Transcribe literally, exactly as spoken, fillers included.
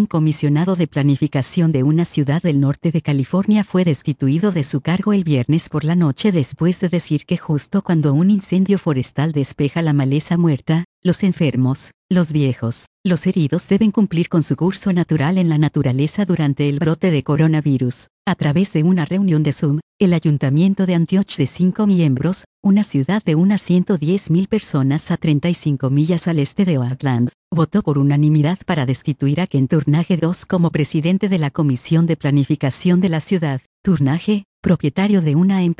un comisionado de planificación de una ciudad del norte de California fue destituido de su cargo el viernes por la noche después de decir que justo cuando un incendio forestal despeja la maleza muerta, los enfermos, los viejos, los heridos deben cumplir con su curso natural en la naturaleza durante el brote de coronavirus. A través de una reunión de Zoom, el ayuntamiento de Antioch de cinco miembros, una ciudad de unas ciento diez mil personas a treinta y cinco millas al este de Oakland, votó por unanimidad para destituir a Ken Turnage segundo como presidente de la Comisión de Planificación de la ciudad. Turnage, propietario de una empresa